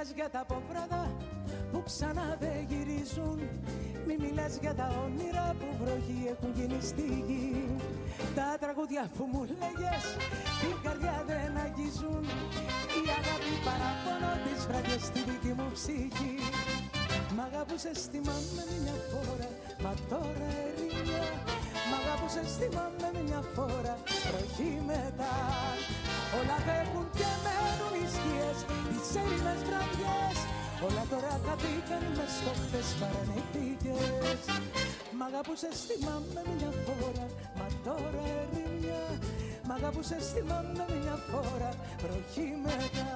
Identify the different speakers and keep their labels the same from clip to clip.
Speaker 1: μιλάς για τα απόβρατα που ξανά δεν γυρίζουν. Μη μιλάς για τα όνειρα που βροχή έχουν γίνει στη γη. Τα τραγούδια που μου λέγες την καρδιά δεν αγγίζουν. Η αγάπη παραπονώ τις βραδιές στη δική μου ψυχή. Μ' αγαπούσες θυμάμαι μια φορά, μα τώρα ερημιά. Μ' αγαπούσες θυμάμαι μια φορά, βροχή μετά. Όλα φεύγουν και μένουν οι σκιές, τις έρημες βραδιές. Όλα τώρα κατήκαν μες στο χθες, παρανηθήκες. Μ' αγαπούσες θυμάμαι μια φορά, μα τώρα ερημιά. Μ' αγαπούσες θυμάμαι μια φορά, βροχή μετά.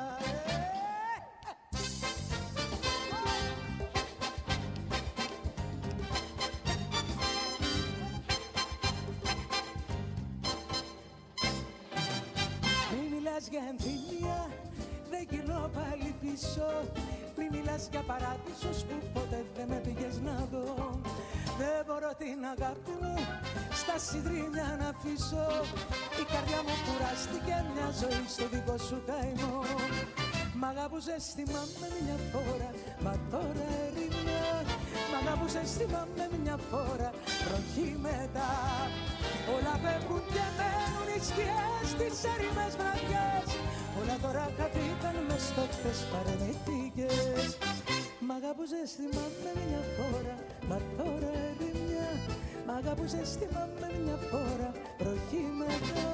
Speaker 1: Για εμφύλια δεν γυρνώ πάλι πίσω. Μη μιλάς για παράδεισους που ποτέ δεν με πήγες να δω. Δεν μπορώ την αγάπη μου στα σιδρίνια να αφήσω. Η καρδιά μου κουράστηκε μια ζωή στο δικό σου καημό. Μ' αγαπούσες θυμάμαι μια φορά, μα τώρα ερημιά. Μ' αγαπούσες θυμάμαι μια φορά, βροχή μετά. Όλα φεύγουν και μένουν οι σκιές, τις έρημες βραδιές. Όλα τώρα χαθήκαν μες στο χθες, παρενηθήκες. Μ' αγαπούσες θυμάμαι μια φορά, μα τώρα ερημιά. Μ' αγαπούσες θυμάμαι μια φορά, βροχή μετά.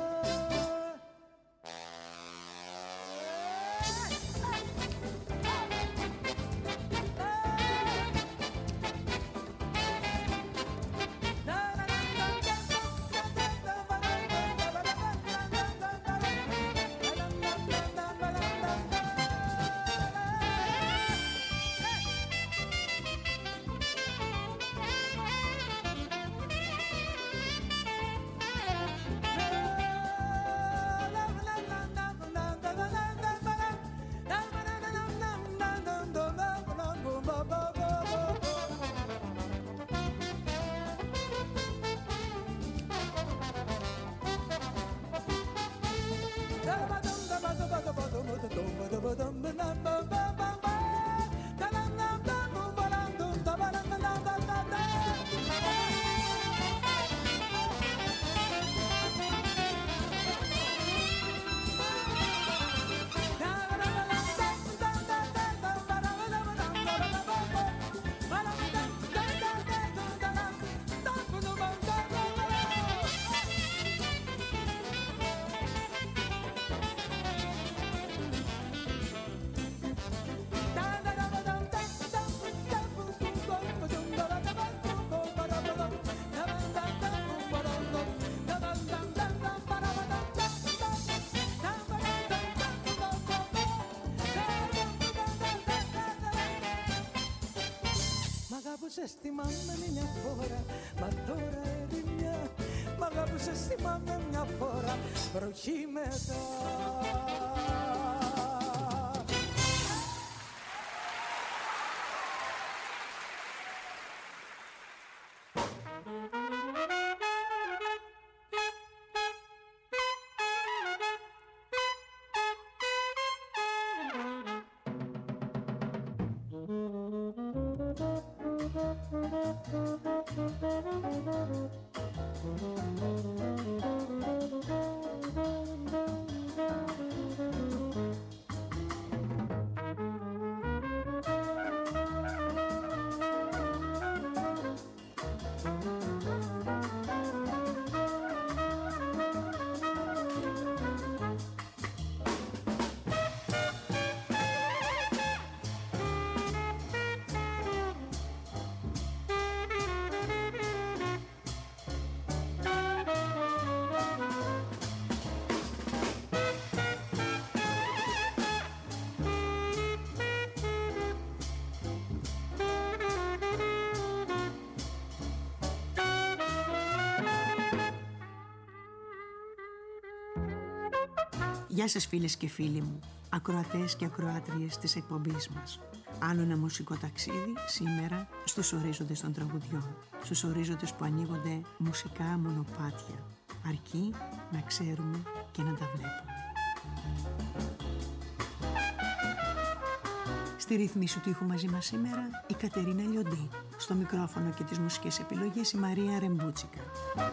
Speaker 1: Θυμάμαι μια φορά, μα τώρα ερημιά. Μ' αγάπησες θυμάμαι μια φορά, βροχή μετά.
Speaker 2: Γεια σας φίλες και φίλοι μου, ακροατές και ακροάτριες της εκπομπής μας. Άλλο ένα μουσικό ταξίδι σήμερα στους ορίζοντες των τραγουδιών. Στους ορίζοντες που ανοίγονται μουσικά μονοπάτια, αρκεί να ξέρουμε και να τα βλέπουμε. Στη ρύθμιση του ήχου μαζί μας σήμερα η Κατερίνα Λιοντή. Στο μικρόφωνο και τις μουσικές επιλογές η Μαρία Ρεμπούτσικα.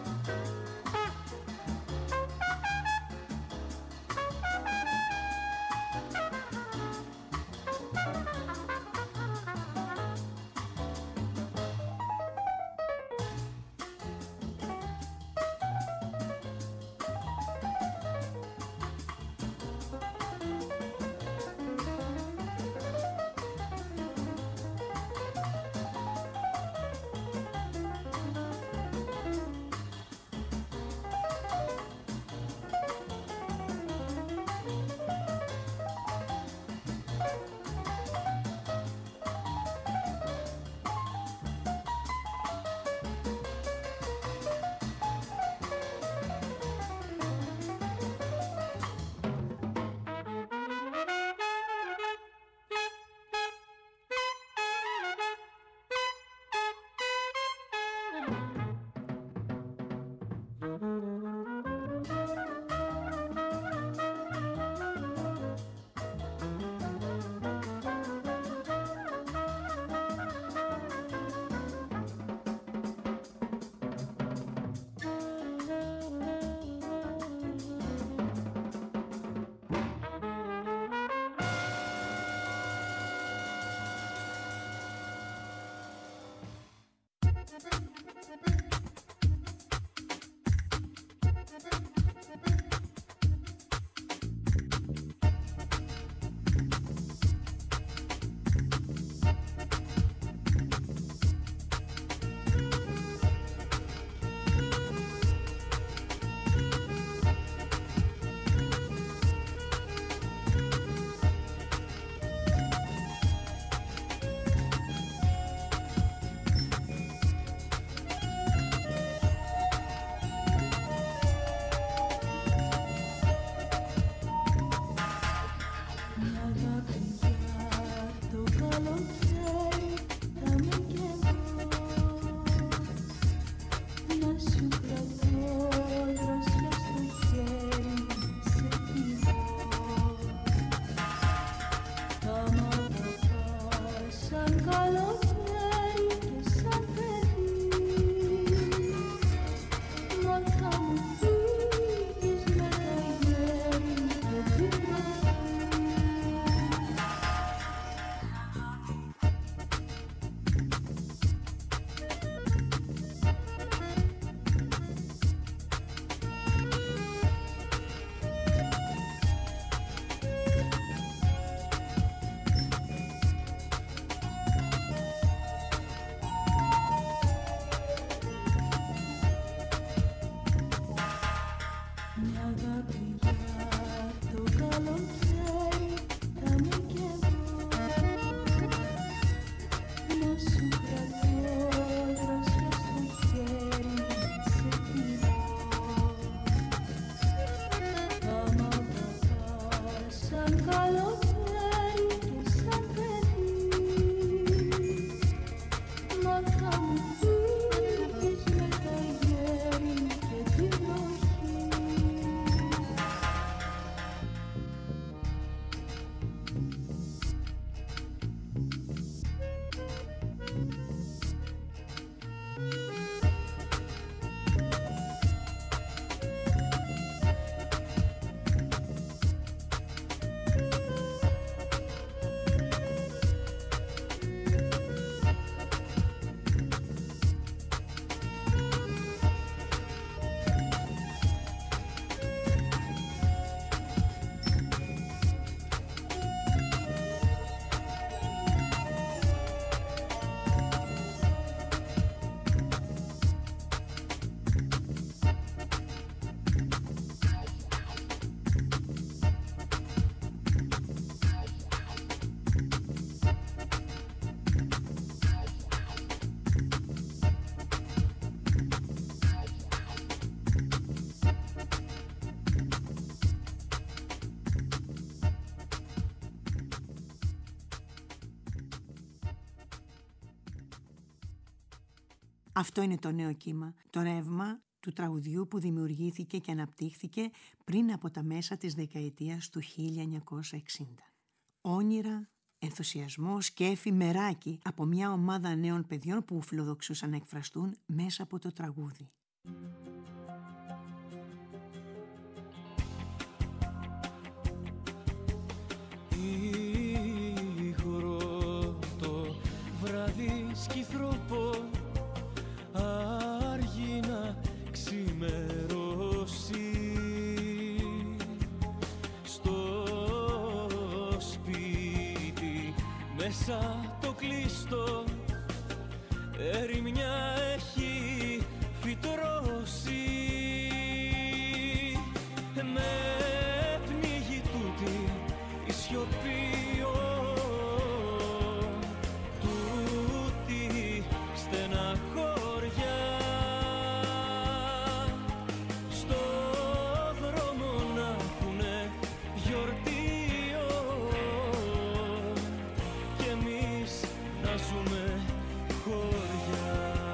Speaker 2: Αυτό είναι το νέο κύμα, το ρεύμα του τραγουδιού που δημιουργήθηκε και αναπτύχθηκε πριν από τα μέσα της δεκαετίας του 1960. Όνειρα ενθουσιασμός και εφημεράκι από μια ομάδα νέων παιδιών που φιλοδοξούσαν να εκφραστούν μέσα από το τραγούδι.
Speaker 3: Ήγρο το βράδυ σκυθροπό, άργη να ξημερώσει. Μέσα το κλειστό ερημιά έχει φυτρώσει. Με πνίγει τούτη η σιωπή, τούτη στεναχώρια. Στο δρόμο να έχουνε γιορτή να ζούμε χωριά.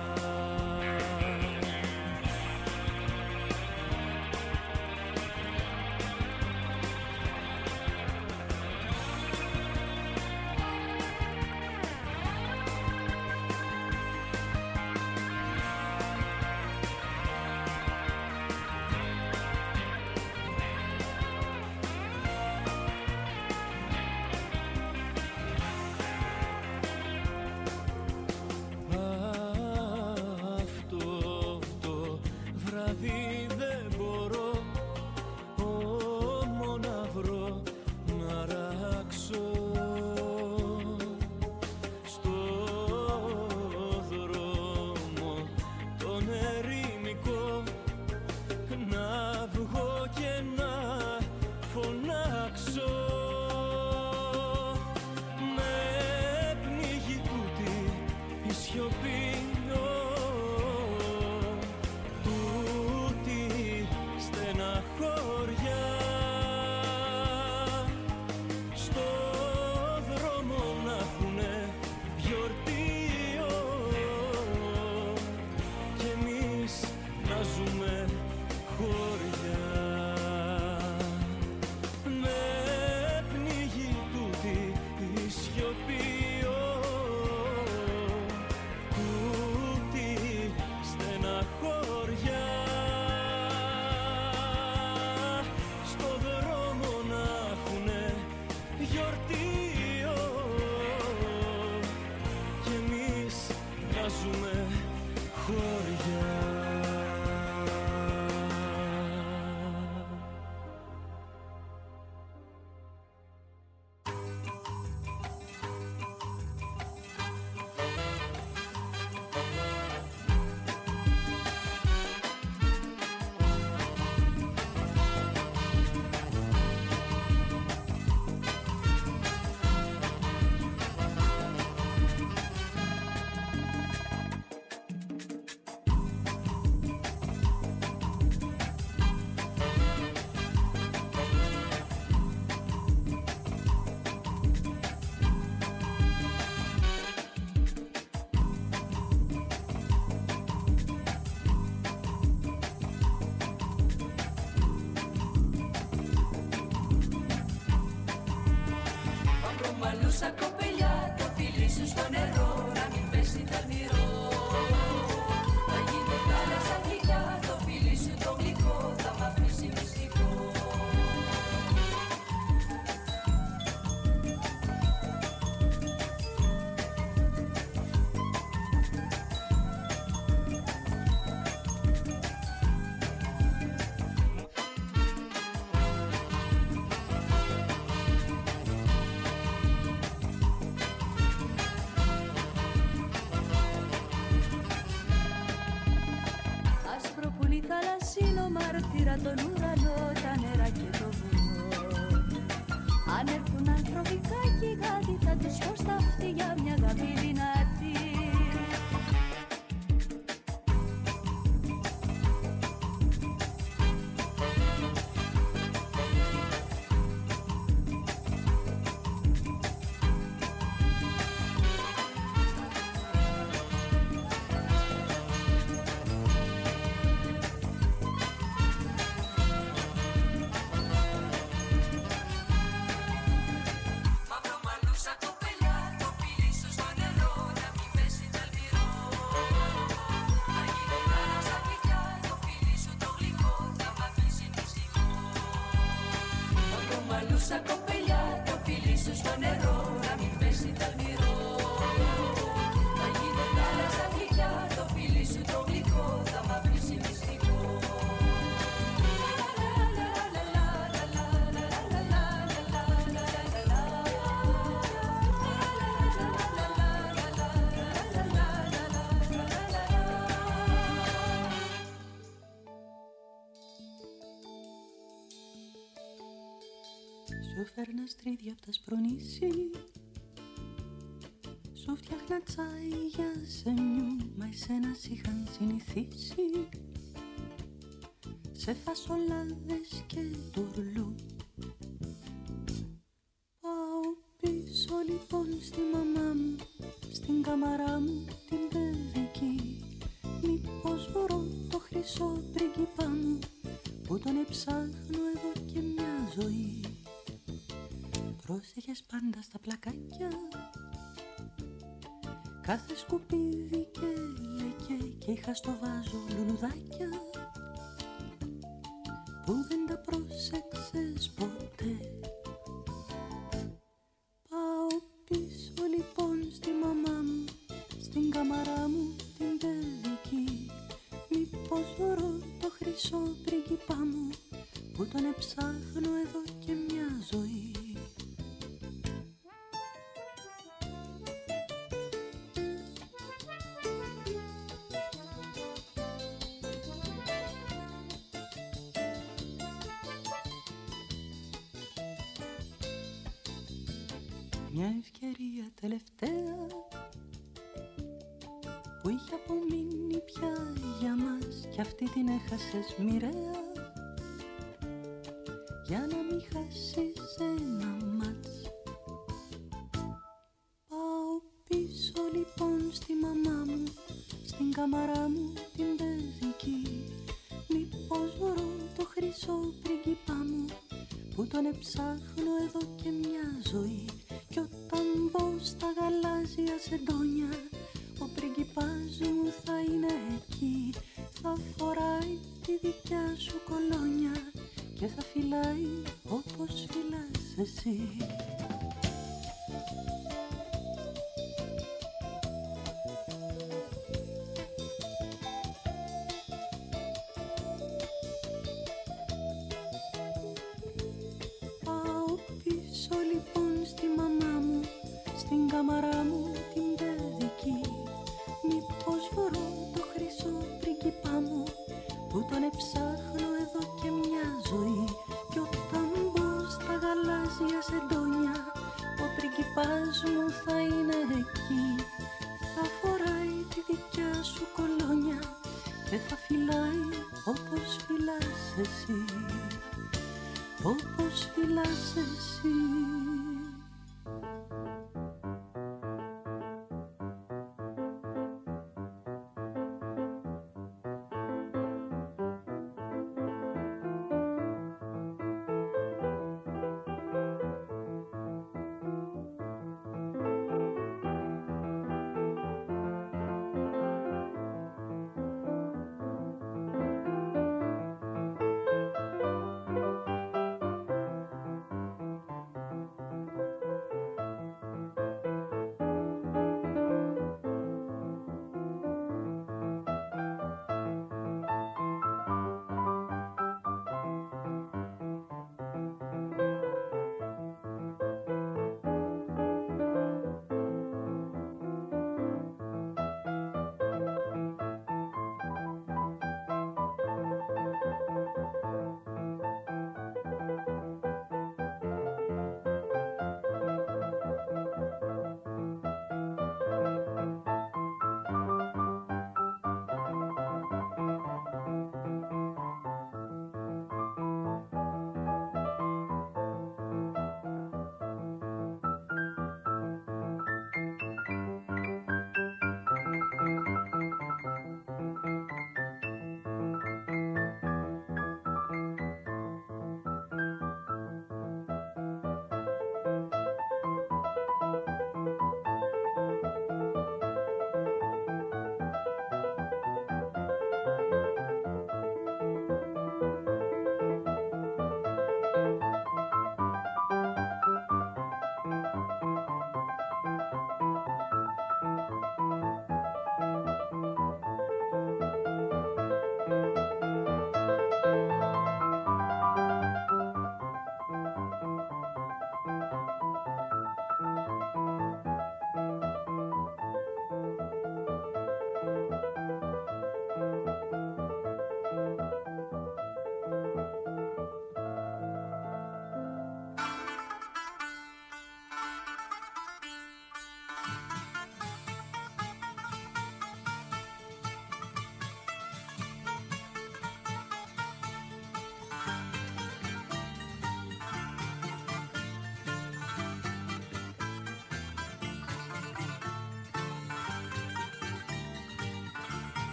Speaker 4: Σαν κοπελιά το φιλί σου στο νερό, να μην πέσει δερμυρό. Θα γίνει θάλασσα γλυκιά, το φιλί σου το γλυκό, θα μ' αφήσει μυστικό. Θαλασσίνο μαρτύρα τον ουρανό, τα νερά και το βουνό. Αν έρθουν ανθρωπικά και γάτι, θα τους πω στα αυτή για μια αγάπη δυνατή. Μαύρο μαλλούσα
Speaker 1: Σου φέρνα στρίδια απ' τα σπρονήσι, σου φτιάχνα τσάι για σεμιού, μα εσένα σ' είχαν συνηθίσει σε φασολάδες και τουρλού. Πάω πίσω λοιπόν στη μαμά μου, στην καμαρά μου την παιδική, μήπως βρω το χρυσό πρίγκιπα μου που τον εψάχνω εδώ και μια ζωή. Πρόσεχες πάντα στα πλακάκια, κάθε σκουπίδι και λεκέ, και είχα στο βάζο λουλουδάκια που δεν τα πρόσεξες ποτέ. Πάω πίσω λοιπόν στη μαμά μου, στην καμαρά μου την παιδική, μήπως βρω το χρυσό πρίγκιπα μου που τον εψάχνω εδώ και μια ζωή. Μια ευκαιρία τελευταία που είχε απομείνει πια για μας, κι αυτή την έχασες μοιραία για να μην χάσεις ένα μάτς. Πάω πίσω λοιπόν στη μαμά μου, στην καμαρά μου την παιδική, μήπως βρω το χρυσό πρίγκιπα μου που τον εψάχνω εδώ και μια ζωή. Κι όταν μπω στα γαλάζια σεντόνια, ο πρίγκιπάς μου θα είναι εκεί, θα φοράει τη δικιά σου κολόνια και θα φυλάει όπως φυλάς εσύ. Πάω πίσω λοιπόν στη μαμά μου, στην καμαρά μου την παιδική, μήπως βρω το χρυσό πρίγκιπα μου που τον εψάχνω εδώ και μια ζωή. Κι όταν μπω στα γαλάζια σεντόνια, ο πρίγκιπάς μου θα είναι εκεί, θα φοράει τη δικιά σου κολόνια και θα φυλάει όπως φυλάς εσύ, όπως φυλάς εσύ.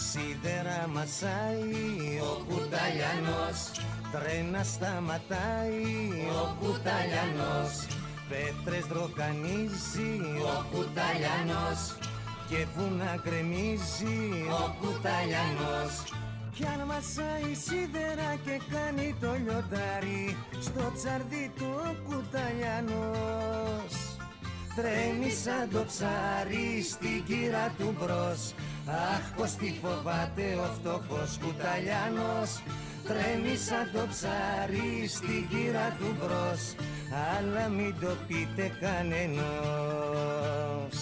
Speaker 5: Σίδερα μασάει ο Κουταλιανός, τρένα σταματάει ο Κουταλιανός, πέτρες δροκανίζει ο Κουταλιανός και βουνά γκρεμίζει ο Κουταλιανός. Κι αν μασάει σίδερα και κάνει το λιοντάρι, στο τσαρδί του ο Κουταλιανός τρέμει σαν το ψάρι στην κύρα του μπρος. Αχ, πως τι φοβάται ο φτωχός Κουταλιανός, τρέμει σαν το ψάρι στην κύρα του μπρος, αλλά μην το πείτε κανενός.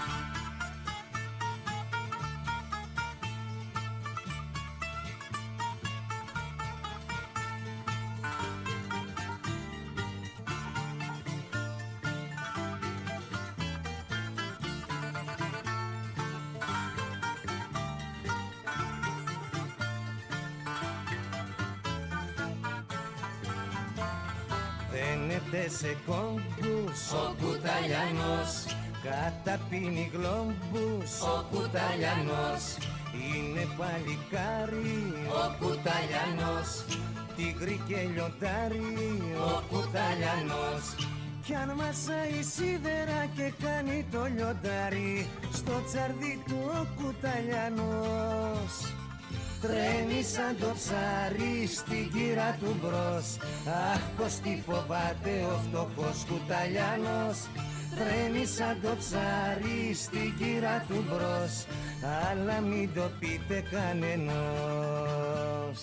Speaker 5: Δένεται σε κόμπους ο Κουταλιανός, καταπίνει γλόμπους ο Κουταλιανός, είναι παλικάρι ο Κουταλιανός, τίγρη και λιοντάρι ο Κουταλιανός. Κι αν μασάει σίδερα και κάνει το λιοντάρι, στο τσαρδί του ο Κουταλιανός τρέμει σαν το ψάρι στην κύρα του μπρος. Αχ, πως τι φοβάται ο φτωχός Κουταλιανός, τρέμει σαν το ψάρι στην κύρα του μπρος, αλλά μην το πείτε κανενός.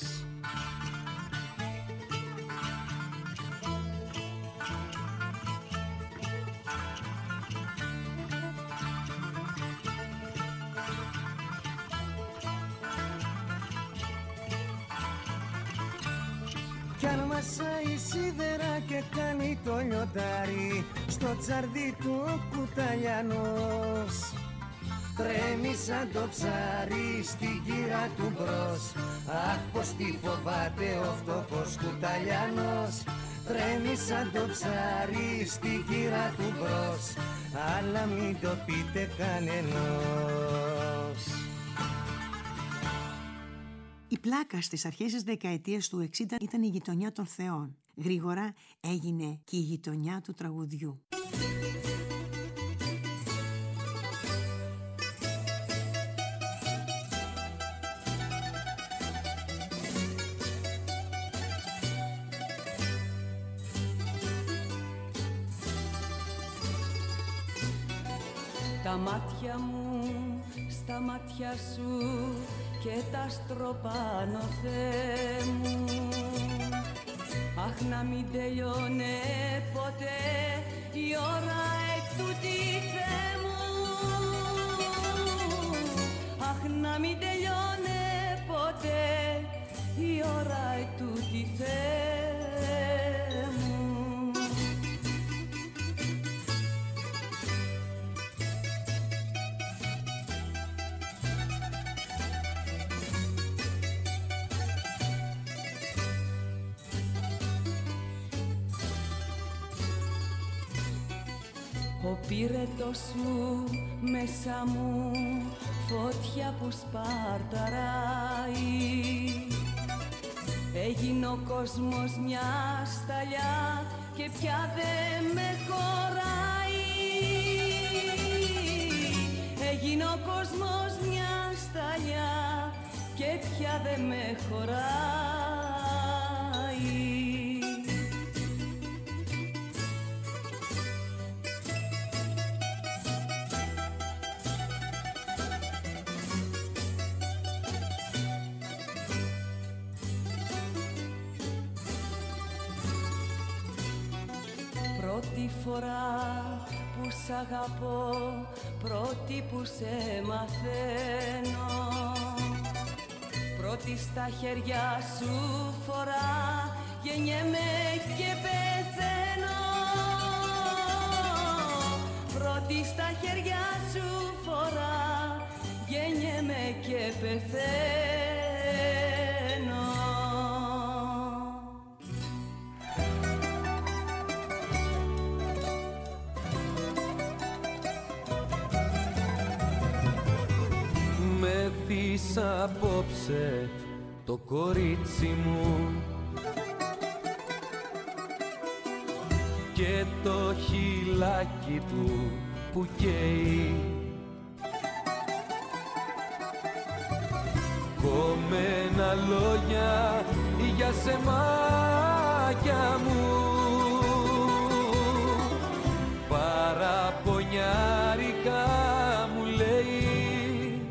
Speaker 5: Κι αν μασάει σίδερα και κάνει το λιοντάρι, στο τσαρδί του ο Κουταλιανός τρέμει σαν το ψάρι στην κύρα του μπρος. Αχ, πως τι φοβάται ο φτωχός Κουταλιανός, τρέμει σαν το ψάρι στην κύρα του μπρος, αλλά μην το πείτε κανενός.
Speaker 2: Η πλάκα στις αρχές της δεκαετίας του 60 ήταν η γειτονιά των θεών. Γρήγορα έγινε και η γειτονιά του τραγουδιού.
Speaker 4: Τα μάτια μου στα μάτια σου και τα στροπάνω, Θεέ μου. Αχ, να μην τελειώνε ποτέ η ώρα ετούτη, Θεέ μου. Αχ, να μην τελειώνε ποτέ η ώρα ετούτη, Θεέ μου. Ο πύρετος σου μέσα μου φωτιά που σπαρταράει, έγινε ο κόσμος μια σταλιά και πια δεν με χωράει. Έγινε ο κόσμος μια σταλιά και πια δεν με χωράει. Πρώτη φορά που σ' αγαπώ, πρώτη που σε μαθαίνω, πρώτη στα χέρια σου φορά, γεννιέμαι και πεθαίνω. Πρώτη στα χέρια σου φορά, γεννιέμαι και πεθαίνω.
Speaker 3: Με θείς απόψε το κορίτσι μου και το χειλάκι του που καίει. Κομμένα λόγια για σεμάκια μου, παραπονιάρικα μου λέει.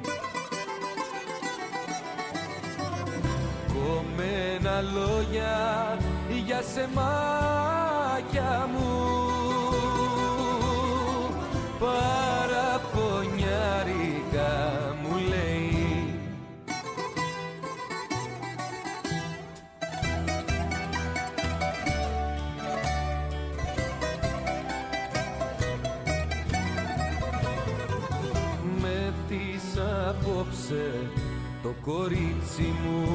Speaker 3: Κομμένα λόγια για σεμάκια μου, παραπονιάρικα μου λέει. Με θείς απόψε το κορίτσι μου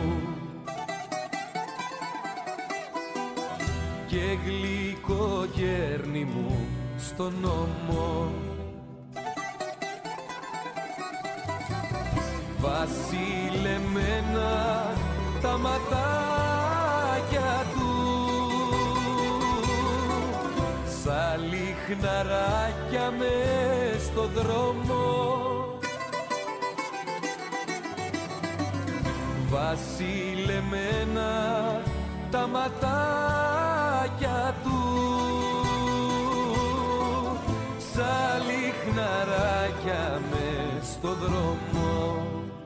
Speaker 3: και γλυκό γέρνη μου στον ώμο. Βασιλεμένα τα ματάκια του σαν λιχναράκια μες στο δρόμο. Βασιλεμένα τα ματάκια του σαν λιχναράκια μες στο δρόμο.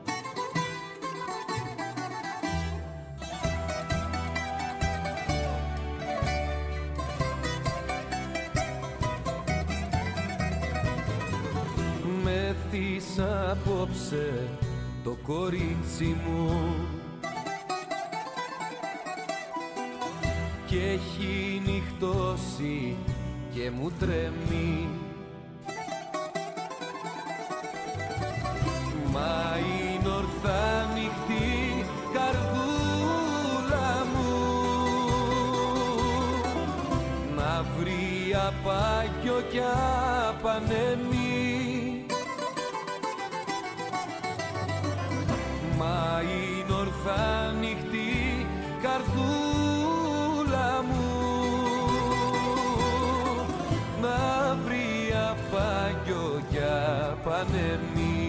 Speaker 3: Με θείς απόψε το κορίτσι μου και έχει νυχτώσει και μου τρέμει. Μα είναι ορθά νυχτή καρδούλα μου να βρει απάγιο κι απανέμει. Μα είναι ορθά νυχτή καρδούλα μου να βρει απάγιο κι απανέμει.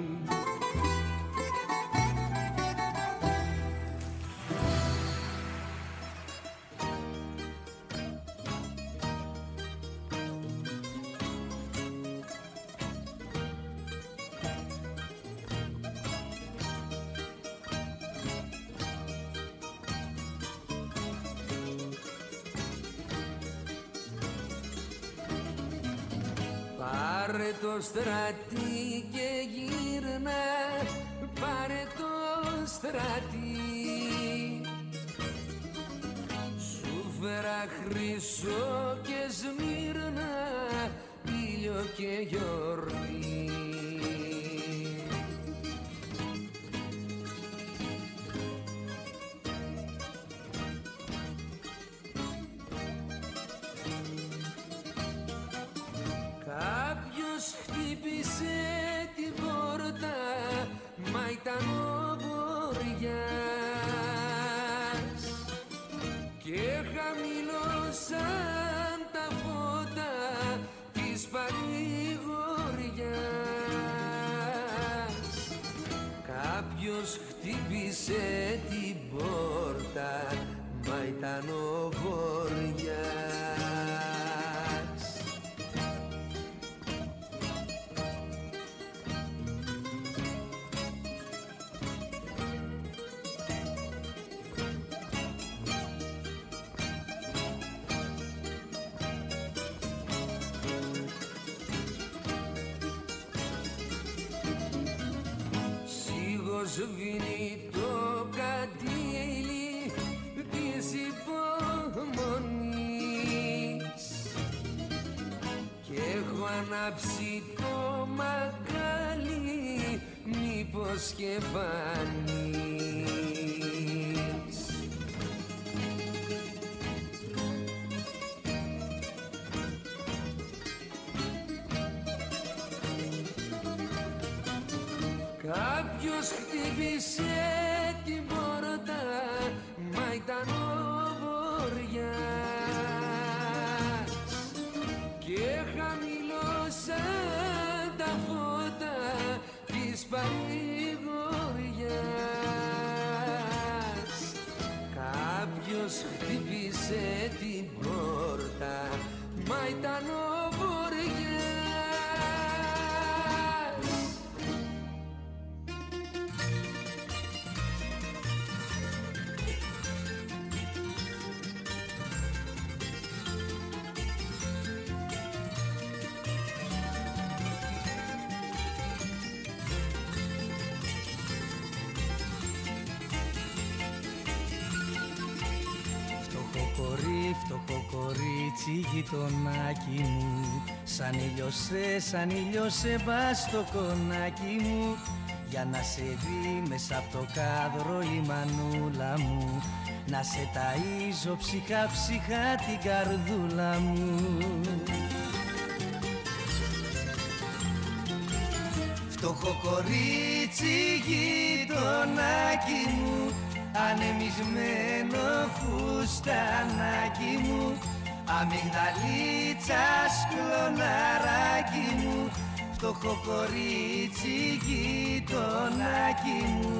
Speaker 5: Πάρε το στρατή και γύρνα, πάρε το στρατή. Σου φέρα χρυσό και Σμύρνα, ήλιο και γιορτή. Κάποιος χτύπησε την πόρτα, μα ήταν ο Βοριάς και χαμηλώσαν τα φώτα της παρηγοριάς. Κάποιος χτύπησε την πόρτα, μα ήταν ο Βοριάς. Σβήνει το καντήλι της υπομονής και έχω ανάψει το μακάλι, μήπως και φανείς. Κάποιος
Speaker 3: χτύπησε την πόρτα, μα ήταν ο βοριάς και χαμηλώσαν τα φώτα της παρηγοριάς. Κάποιος χτύπησε την πόρτα, μα ήταν ο βοριάς.
Speaker 5: Φτωχό κορίτσι γειτονάκι μου, σαν ήλιωσε πας στο κονάκι μου, για να σε δει μέσα από το κάδρο η μανούλα μου, να σε ταΐζω ψυχά ψυχά την καρδούλα μου. Φτωχό κορίτσι γειτονάκι μου, ανεμισμένο φουστανάκι μου, αμυγδαλίτσα σκλωναράκι μου, φτωχό κορίτσι γειτονάκι μου.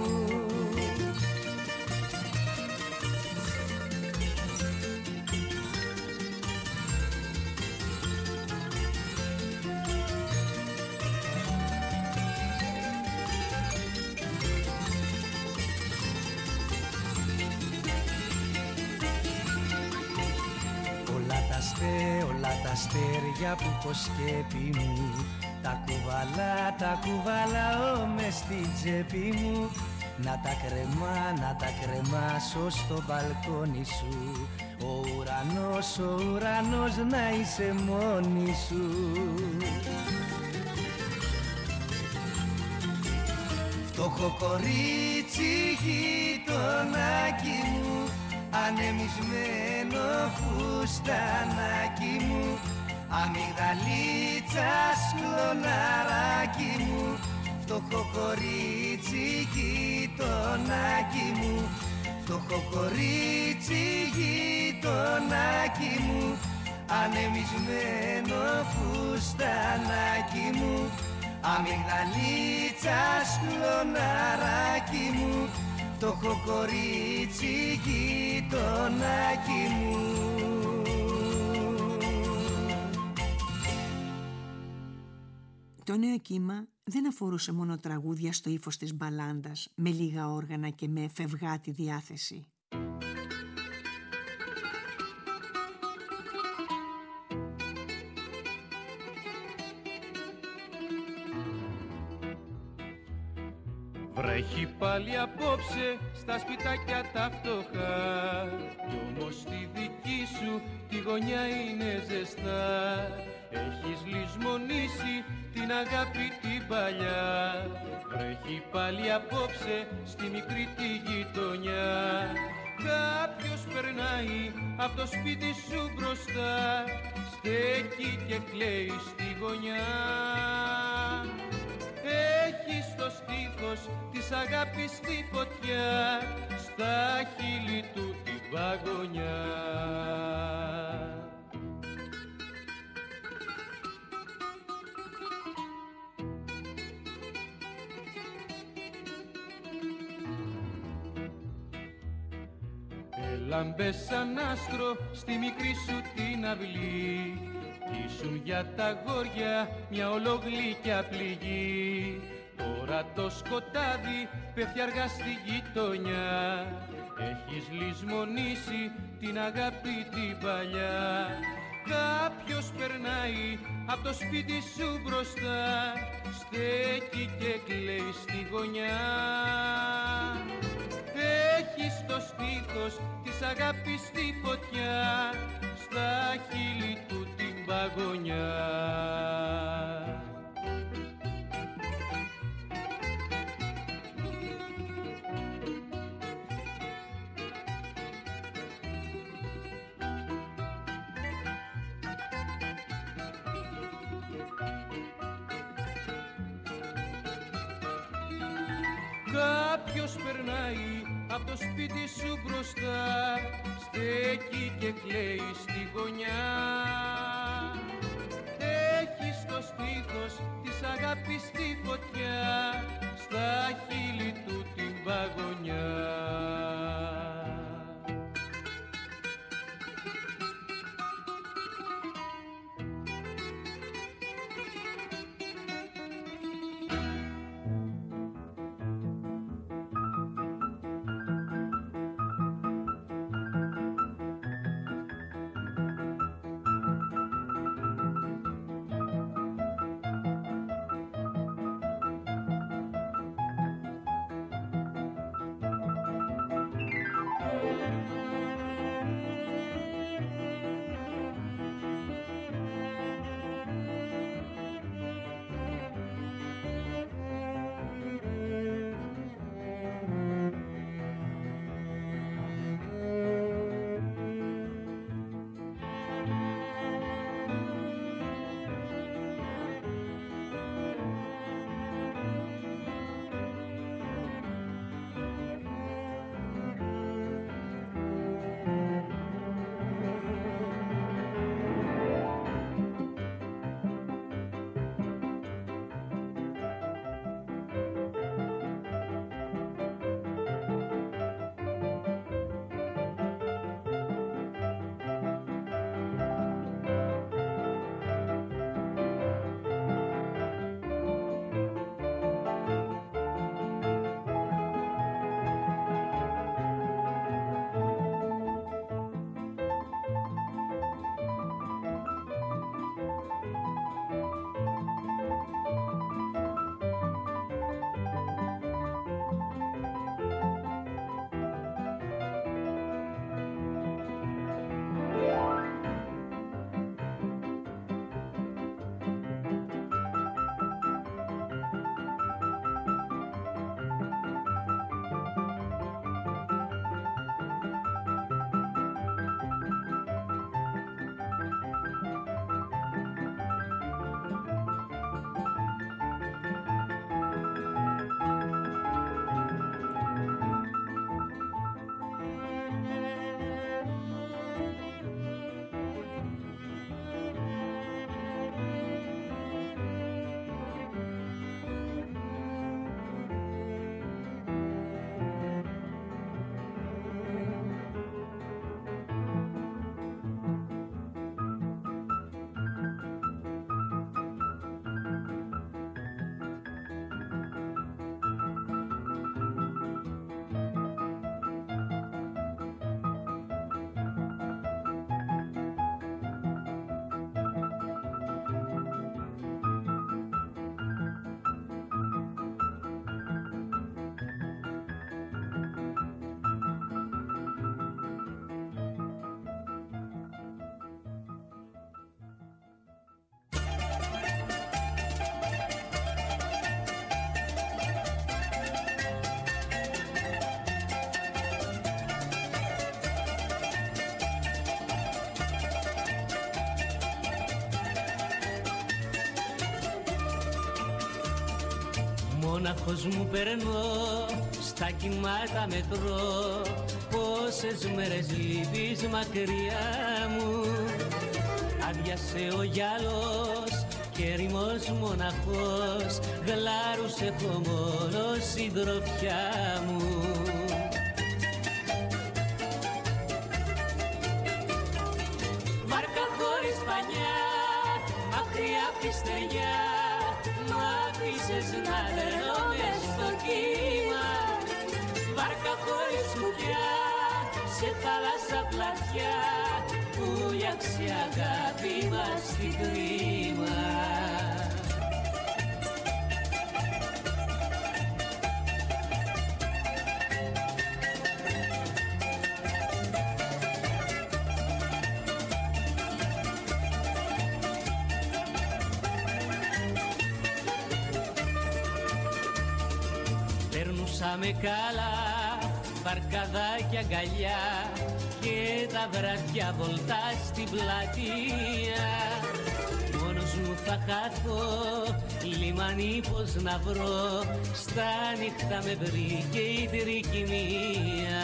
Speaker 5: Όλα τα αστέρια που υποσκέπη μου, τα κουβαλάω μες στην τσέπη μου, να τα κρεμάσω στο μπαλκόνι σου, ο ουρανός να είσαι μόνη σου. Φτωχό κορίτσι γειτονάκι μου, ανεμισμένο φουστανάκι μου, αμυγδαλίτσα σκλωναράκι μου, φτωχό κορίτσι γειτονάκι μου, φτωχό κορίτσι γειτονάκι μου, ανεμισμένο φουστανάκι μου, αμυγδαλίτσα σκλωναράκι μου, φτωχό κορίτσι γειτονάκι μου.
Speaker 2: Το νέο κύμα δεν αφορούσε μόνο τραγούδια στο ύφος της μπαλάντας, με λίγα όργανα και με φευγάτη διάθεση.
Speaker 3: Βρέχει πάλι απόψε στα σπιτάκια τα φτωχά, κι όμως στη δική σου τη γωνιά είναι ζεστά. Έχεις λησμονήσει την αγάπη την παλιά. Βρέχει πάλι απόψε στη μικρή τη γειτονιά. Κάποιος περνάει απ' το σπίτι σου μπροστά, στέκει και κλαίει στη γωνιά. Έχει στο στήθος της αγάπης τη φωτιά, στα χείλη του την παγωνιά. Έλαμπες σαν άστρο στη μικρή σου την αυλή, κι ήσουν για τα αγόρια μια ολογλύκια πληγή. Τώρα το σκοτάδι πέφτει αργά στη γειτονιά, έχεις λησμονήσει την αγάπη την παλιά. Κάποιος περνάει απ' το σπίτι σου μπροστά, στέκει και κλαίει στη γωνιά. Έχεις το στήθος της αγάπης τη φωτιά, στα χείλη του την παγωνιά. Κάποιος περνάει από το σπίτι σου μπροστά, στέκει και κλαίει στη γωνιά. Έχει στο στήθος της αγάπης τη φωτιά, στα χείλη του την παγωνιά.
Speaker 6: Μόναχος μου περνώ, στα κύματα μετρώ, πόσες μέρες λείπεις μακριά μου. Άδειασε ο γυαλός και ερημός μοναχός, γλάρους έχω μόνο συντροφιά μου. Βάρκα χωρίς πανιά, μακριά απ' τη στεριά, μ' άφησες να λερώ μες στο κύμα. Βάρκα χωρίς σκουφιά, σε θάλασσα πλατιά, που λιάξει αγάπη μας στην κρίμα. Περνούσαμε καλά, βαρκαδάκια αγκαλιά, και τα βράδια βολτά στην πλατεία. Μόνος μου θα χάθω, λιμάνι πως να βρω, στα νύχτα με βρήκε η τρικυμία.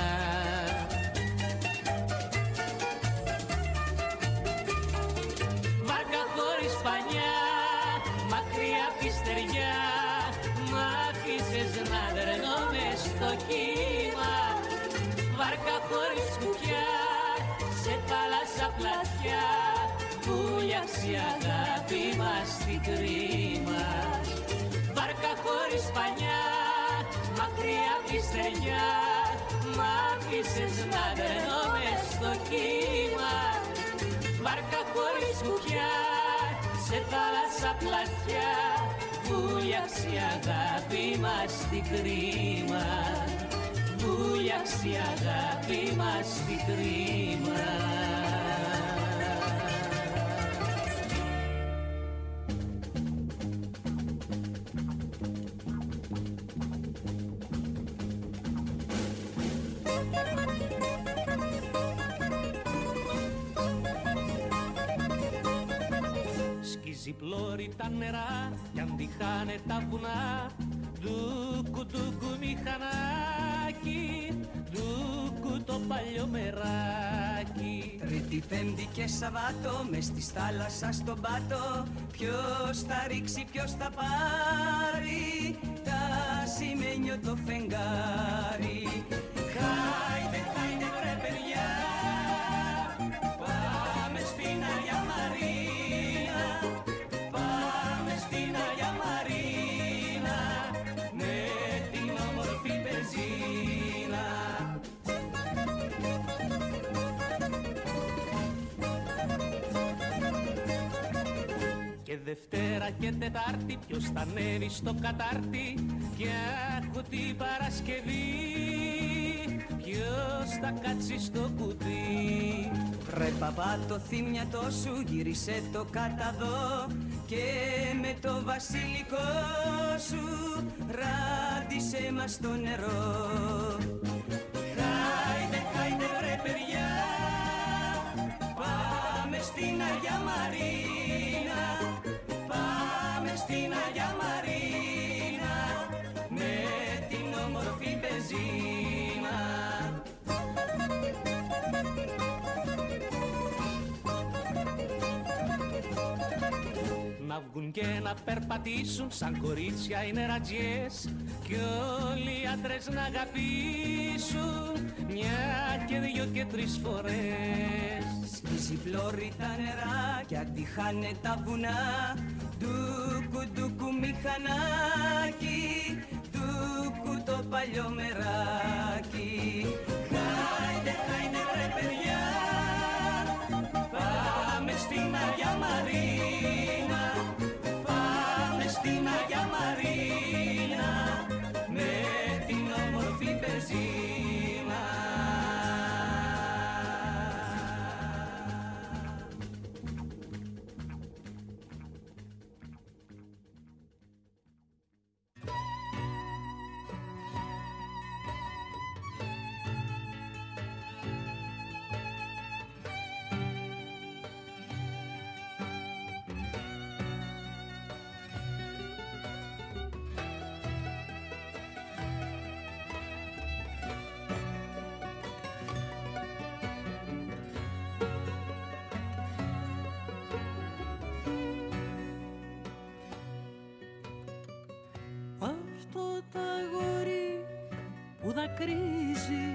Speaker 6: Βάρκα χωρίς πανιά, μακριά απ' τη στεριά, μ' άφησες να δρενώ μες στο κύμα. Βάρκα χωρίς κουκιά, σε θάλασσα πλατιά, βούλιαξε η αγάπη μας στην κρίμα. Βάρκα χωρίς πανιά, μακριά απ' τη στεριά, μ' άφησες να δρενώ μες στο κύμα. Βάρκα χωρίς κουκιά, σε θάλασσα πλατιά, βούλιαξε η αγάπη μας στην κρίμα. Βούλιαξε η αγάπη μας στην κρίμα. Σκίζει πλώρη τα νερά κι αν διχάνε τα βουνά, ντούκου ντούκου μηχανάκι, ντούκου το παλιό μεράκι.
Speaker 7: Τρίτη, Πέμπτη και Σαββάτο μες στη θάλασσα στον πάτο, ποιος θα ρίξει, ποιος θα πάρει τα σημαίνιο το φεγγάρι. Χάιντε, χάιντε βρε παιδιά, πάμε στην Αγία Μαρίνα, πάμε στην Αγία Μαρίνα, με την όμορφη πεζίνα.
Speaker 6: Και Δευτέρα και Τετάρτη ποιος θα ανέβει στο κατάρτι, και έχω την Παρασκευή ποιος θα κάτσει στο κουτί.
Speaker 7: Ρε παπά το θύμιατό σου γύρισε το καταδό, και με το βασιλικό σου ράντισε μας στο νερό. Χάιντε, χάιντε βρε παιδιά, πάμε στην Αγία Μαρίνα, πάμε στην Αγία Μαρίνα, με την όμορφη πεζίνα.
Speaker 6: Να βγουν και να περπατήσουν σαν κορίτσια οι νερατζιές, κι όλοι οι άντρες να αγαπήσουν μια και δυο και τρεις φορές.
Speaker 7: Σκίζει πλώρη τα νερά κι αντιχάνε τα βουνά, ντούκου ντούκου μηχανάκι, ντούκου το παλιό μεράκι. Χάιντε, χάιντε βρε παιδιά, πάμε στην Αγία Μαρίνα, πάμε στην Αγία Μαρίνα, με την όμορφη πεζίνα.
Speaker 1: Αυτό το αγόρι που δακρύζει,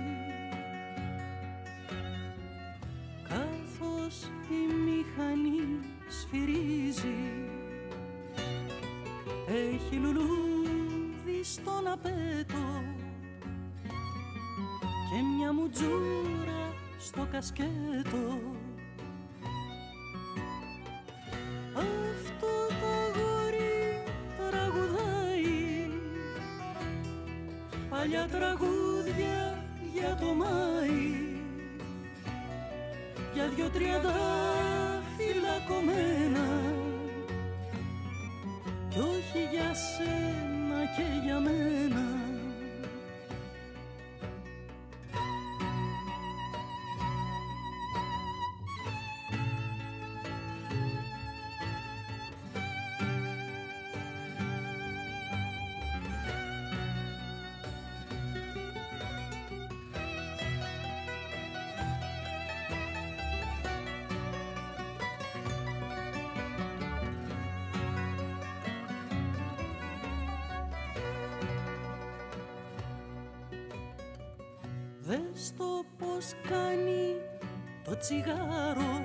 Speaker 1: καθώς η μηχανή σφυρίζει, έχει λουλούδι στον απέτο και μια μουτζούρα στο κασκέτο. Αυτό το αγόρι τραγουδάει παλιά τραγούδια για το Μάη, για 2-30 φυλακωμένα, κι όχι για σένα και για μένα. Δες το πως κάνει το τσιγάρο,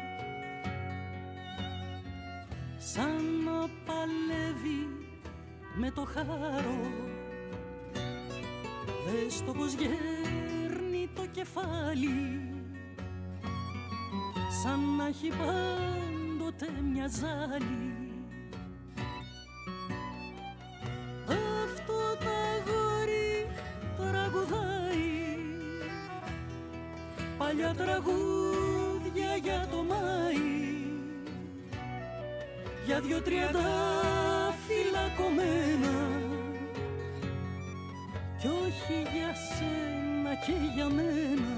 Speaker 1: σαν να παλεύει με το χάρο. Δες το πως γέρνει το κεφάλι, σαν να έχει πάντοτε μια ζάλη. Αυτό το αγόρι τραγουδάει παλιά τραγούδια για το Μάη, για 2-30 φυλακωμένα, κι όχι για σένα και για μένα.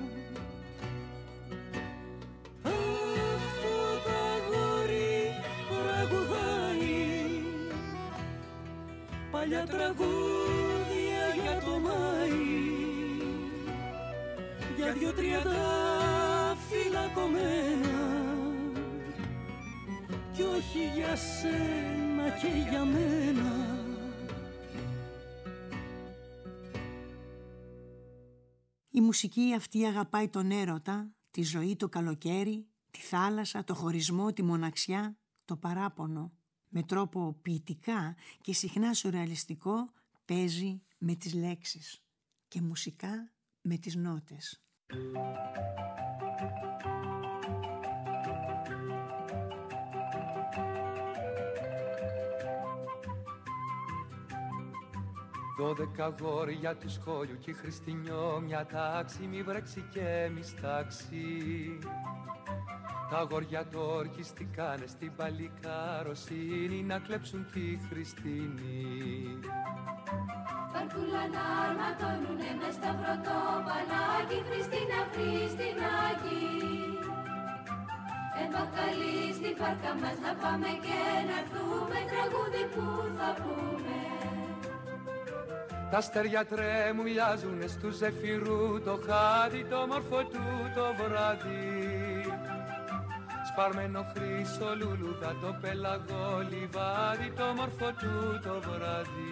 Speaker 1: Αυτό το αγόρι τραγουδάει παλιά τραγούδια για το Μάη, για 2-30 φυλακωμένα, κι όχι για σένα και για μένα.
Speaker 2: Η μουσική αυτή αγαπάει τον έρωτα, τη ζωή, το καλοκαίρι, τη θάλασσα, το χωρισμό, τη μοναξιά, το παράπονο. Με τρόπο ποιητικά και συχνά σουρεαλιστικό παίζει με τις λέξεις και μουσικά με τις νότες.
Speaker 3: 12 αγόρια του σχόλιου κι Χριστινιό μια τάξη, μη βρέξει και μη στάξει. Τα αγόρια το ορκιστικάνε στην παλικαροσύνη να κλέψουν τη Χριστίνη.
Speaker 4: Βαρκούλα να αρματώνουνε μες στα πρωτοπανάκι, Χριστίνα, Χριστινάκι. Εμπακαλεί στη βάρκα μας να πάμε και να έρθουμε, τραγούδι που θα πούμε.
Speaker 3: Τα αστέρια τρέμουλιάζουνε στου ζεφυρού το χάδι, το μόρφο του το βράδυ. Σπαρμένο χρυσό λουλούδα, το πέλαγο λιβάδι, το μόρφο του το βράδυ.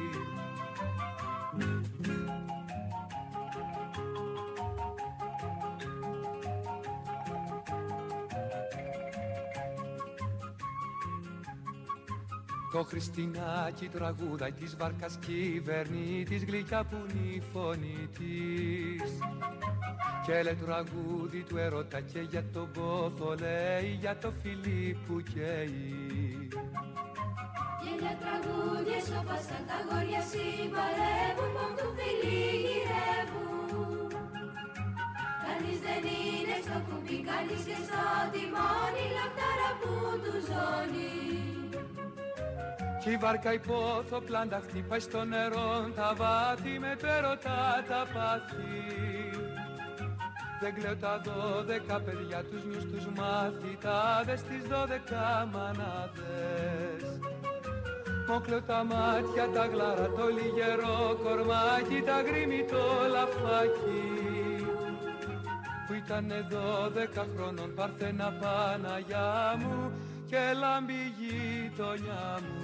Speaker 3: Το Χριστινάκι τραγούδαει της βάρκας κυβερνήτης, γλυκιά που είναι η φωνή της. Και λέει τραγούδι του ερώτα και για τον πόθο λέει, για το φιλί που καίει.
Speaker 4: Γέλια τραγούδια σώπασαν τα αγόρια συμπαρεύουν, πομ του φιλί γυρεύουν. Κανείς δεν είναι στο κουμπί, κανείς και στο τιμόνι, λαχτάρα που του ζώνει.
Speaker 3: Κι η βάρκα υπόθω πλάντα χτυπάει στο νερό τα βάθη, με το ερωτά τα πάθη. Δεν κλαίω τα 12 παιδιά, τους νιούς τους μαθητάδες, τις 12 μανάδες. Μ' κλαίω τα μάτια, τα γλάρα, το λιγερό κορμάκι, τα γκρίμι το λαφάκι. Που ήτανε 12 χρόνων Παρθένα Παναγιά μου και λάμπει η γειτονιά μου.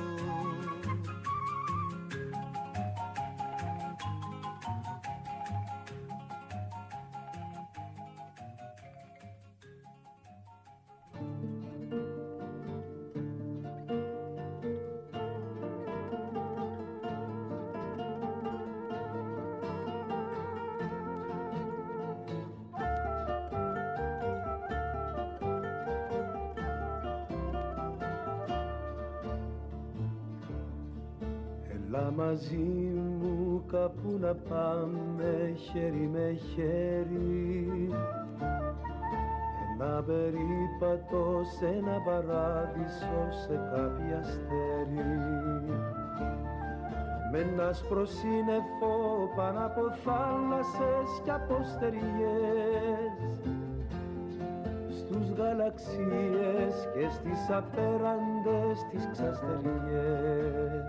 Speaker 5: Μαζί μου κάπου να πάμε χέρι με χέρι, ένα περίπατο σε ένα παράδεισο, σε κάποιο αστέρι, με ένα άσπρο σύννεφο πάνω από θάλασσες κι από στεριές, στους γαλαξίες και στις απέραντες τις ξαστεριές.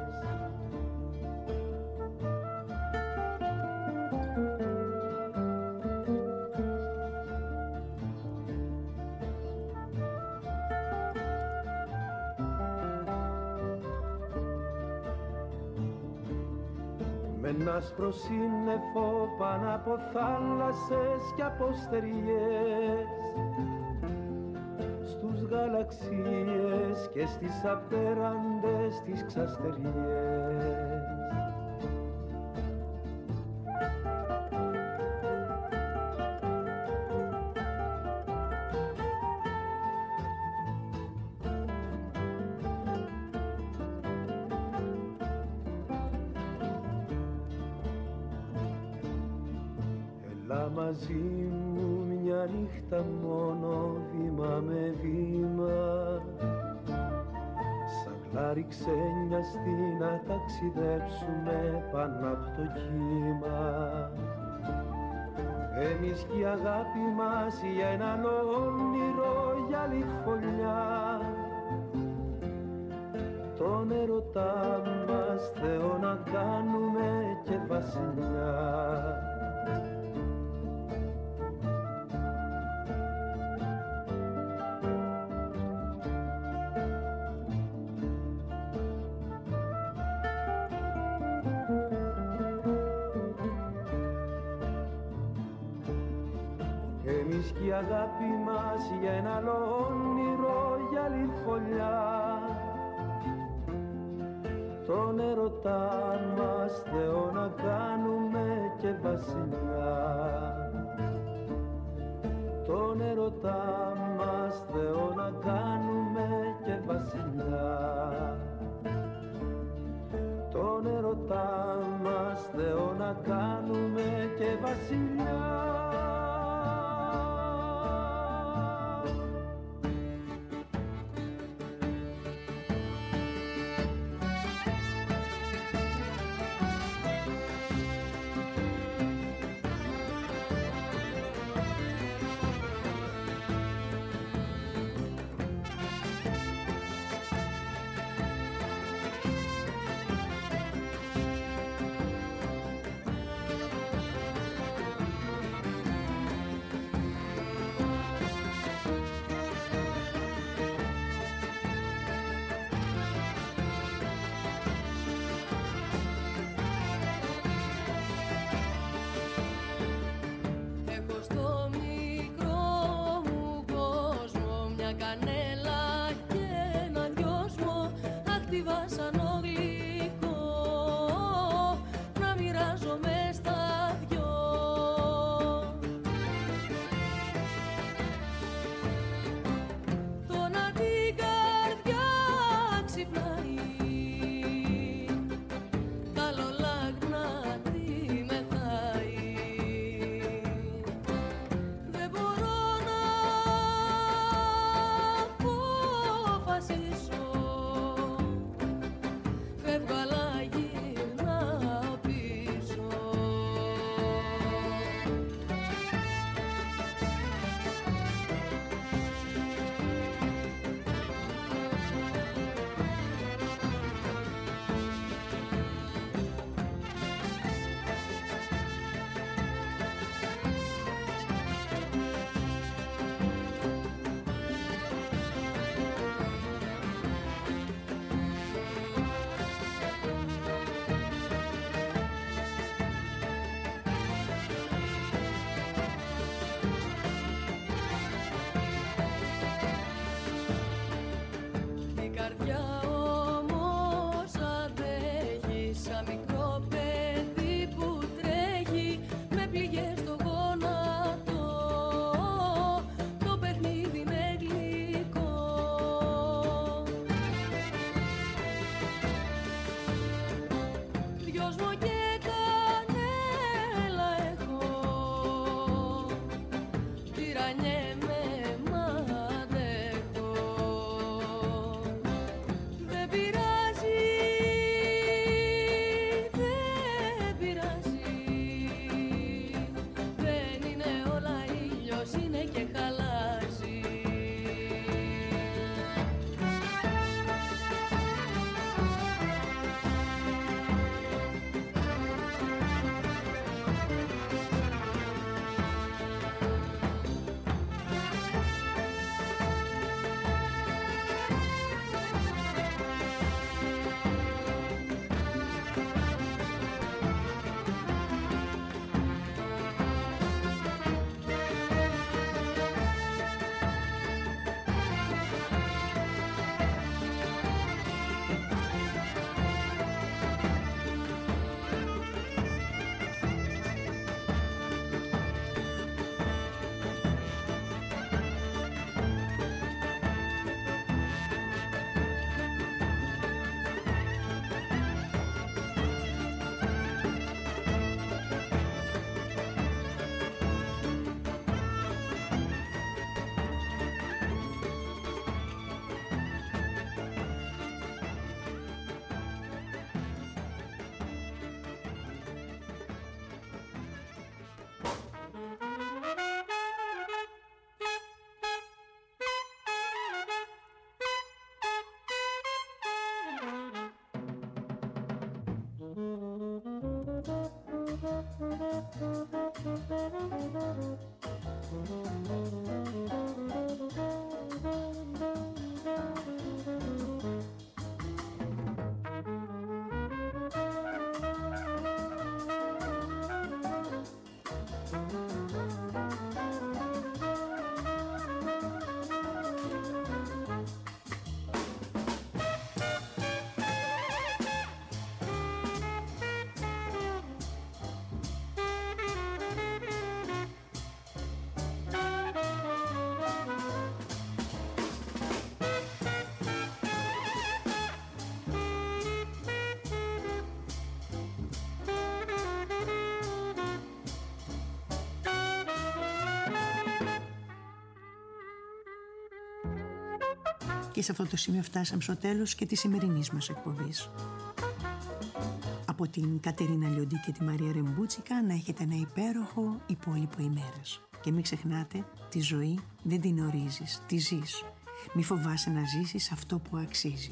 Speaker 8: με ένα άσπρο σύννεφο πάνω από θάλασσες και από στεριές, στους γαλαξίες και στις απέραντες τις ξαστεριές. Μαζί μου μια νύχτα μόνο, βήμα με βήμα, σαν γλάρι ξένιαστη να ταξιδέψουμε πάνω από το κύμα. Εμείς και η αγάπη μας για έναν όνειρο για άλλη φωλιά, τον ερωτά μας Θεό να κάνουμε και βασιλιά. Κι η αγάπη μας για ένα άλλο όνειρο για άλλη φωλιά, τον ερωτά μας Θεό να κάνουμε και βασιλιά. Τον ερωτά μας Θεό να κάνουμε και βασιλιά. Τον ερωτά μας Θεό να κάνουμε και βασιλιά.
Speaker 2: Και σε αυτό το σημείο φτάσαμε στο τέλος και της σημερινής μας εκπομπής. Από την Κατερίνα Λιοντή και τη Μαρία Ρεμπούτσικα να έχετε ένα υπέροχο υπόλοιπο ημέρας. Και μην ξεχνάτε, τη ζωή δεν την ορίζεις, τη ζεις. Μη φοβάσαι να ζήσεις αυτό που αξίζει.